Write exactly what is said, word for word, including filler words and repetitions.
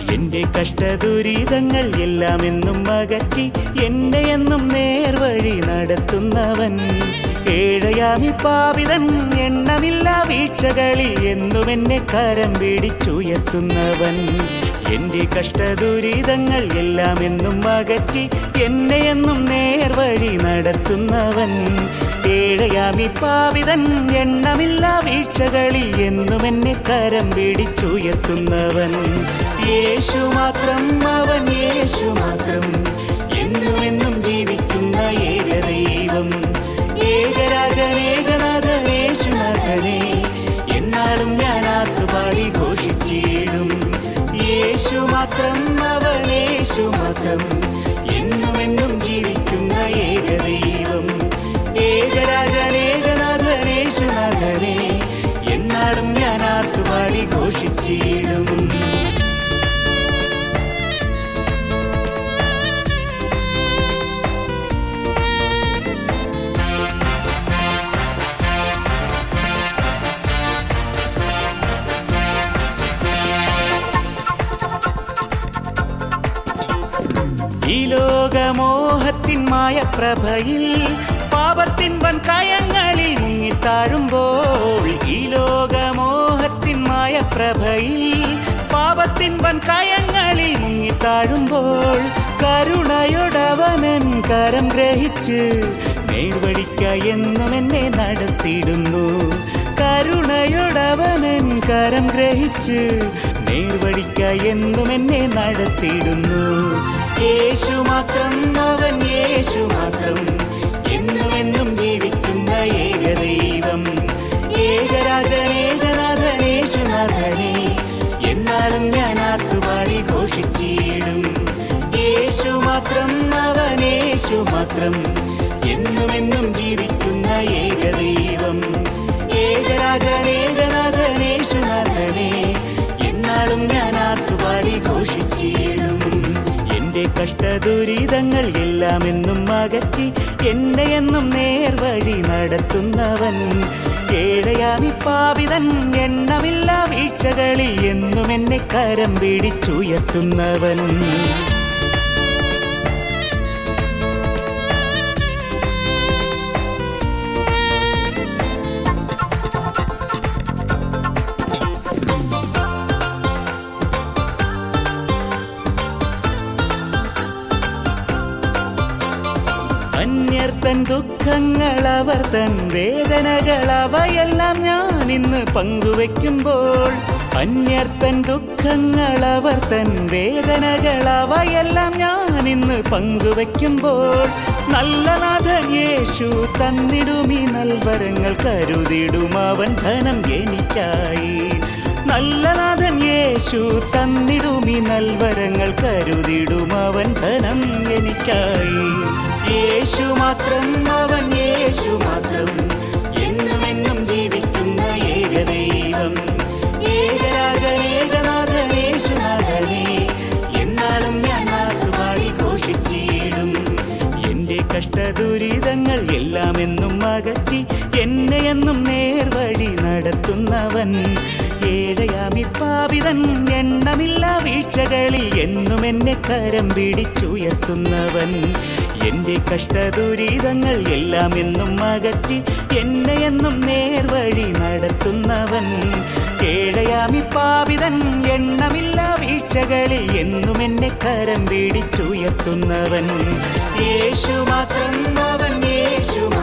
എന്റെ കഷ്ടദുരിതങ്ങൾ എല്ലാം എന്നും അകറ്റി എന്നെ എന്നും നേർവഴി നടത്തുന്നവൻ. ഏഴയാമി പാപിതൻ എണ്ണമില്ല വീഴ്ചകളിൽ എന്നും എന്നെ കരം പിടിച്ചുയർത്തുന്നവൻ. എന്റെ കഷ്ടദുരിതങ്ങൾ എല്ലാം എന്നും അകറ്റി എന്നെ എന്നും നേർവഴി നടത്തുന്നവൻ. ഏഴയാമി പാപിതൻ എണ്ണമില്ല വീഴ്ചകളിൽ എന്നും എന്നെ കരം പിടിച്ചുയർത്തുന്നവൻ. യേശു മാത്രം, അവൻ യേശു മാത്രം, എന്നും എന്നും ജീവിക്കുന്ന ഏകദൈവം. ഏകരാജൻ ഏകനാഥൻ യേശുനാഥനെ എന്നാളും ഞാൻ ആർത്തുപാടി ഘോഷിച്ചിടും. യേശു മാത്രം, അവൻ യേശു മാത്രം, എന്നും എന്നും ജീവിക്കുന്ന ഏകദൈവം. ഏകരാജൻ ഏകനാഥൻ യേശുനാഥനെ എന്നാളും ഞാൻ ആർത്തുപാടി ഘോഷിച്ചിടും. ഈ ലോകമോഹത്തിൻ മായപ്രഭയിൽ പാപത്തിൻ വൻ കയങ്ങളിൽ മുങ്ങിത്താഴുമ്പോൾ, ഈ ലോകമോഹത്തിൻ മായപ്രഭയിൽ പാപത്തിൻ വൻ കയങ്ങളിൽ മുങ്ങിത്താഴുമ്പോൾ, കരുണയോടവനൻ കരം ഗ്രഹിച്ച് നേർവഴിക്കായി എന്നും എന്നെ നടത്തിയിടുന്നു. കരുണയോടവനൻ കരം ഗ്രഹിച്ച് നേർവഴിക്കായി എന്നും എന്നെ നടത്തിയിടുന്നു. യേശു മാത്രം, അവൻ യേശു മാത്രം, എന്നും എന്നും ജീവിക്കുന്ന ഏകദൈവം. ഏകരാജൻ ഏകനാഥൻ യേശുനാഥനെ എന്നാളും ഞാൻ ആർത്തുപാടി ഘോഷിച്ചിടും. യേശു മാത്രം, അവൻ യേശു മാത്രം, എന്നും എന്നും ജീവിക്കുന്ന ഏകദൈവം. ഏകരാജൻ ഏകനാഥൻ യേശുനാഥനെ എന്നാളും ഞാൻ ആർത്തുപാടി ഘോഷിച്ചിടും. എന്റെ കഷ്ടദുരിതങ്ങൾ എല്ലാം എന്നും അകറ്റി എന്നെ എന്നും നേർവഴി നടത്തുന്നവൻ. ഏഴയാമി പാപിതൻ എണ്ണമില്ല വീഴ്ചകളിൽ എന്നും എന്നെ കരം പിടിച്ചുയർത്തുന്നവൻ. അന്യർ തൻ ദുഃഖങ്ങൾ അവർ തൻ വേദനകൾ അവയെല്ലാം ഞാൻ ഇന്ന് പങ്കുവെക്കുമ്പോൾ, അന്യർ തൻ ദുഃഖങ്ങൾ അവർ തൻ വേദനകൾ അവയെല്ലാം ഞാൻ ഇന്ന് പങ്കുവെക്കുമ്പോൾ, നല്ല നാഥൻ യേശു തന്നിടുമീ നൽവരങ്ങൾ കരുതിടും അവൻ ധനം എനിക്കായി. നല്ല നാഥൻ യേശു തന്നിടുമീ നൽവരങ്ങൾ കരുതിടും അവൻ ധനം എനിക്കായി. യേശു മാത്രം, അവൻ യേശു മാത്രം, എന്നും എന്നും ജീവിക്കുന്ന ഏകദൈവം. ഏകരാജൻ ഏകനാഥൻ യേശുനാഥനെ എന്നാളും ഞാൻ ആർത്തുപാടി ഘോഷിച്ചിടും. എന്റെ കഷ്ടദുരിതങ്ങൾ എല്ലാം എന്നും അകറ്റി എന്നെ എന്നും നേർവഴി നടത്തുന്നവൻ. ഏഴയാമി പാപിതൻ എണ്ണമില്ല വീഴ്ചകളിൽ എന്നും എന്നെ കരം പിടിച്ചുയർത്തുന്നവൻ. എന്റെ കഷ്ടദുരിതങ്ങൾ എല്ലാം എന്നും അകറ്റി എന്നെ എന്നും നേർവഴി നടത്തുന്നവൻ. ഏഴയാമി പാപിതൻ എണ്ണമില്ല വീഴ്ചകളിൽ എന്നും എന്നെ കരം പിടിച്ചുയർത്തുന്നവൻ. യേശു മാത്രം, അവൻ യേശു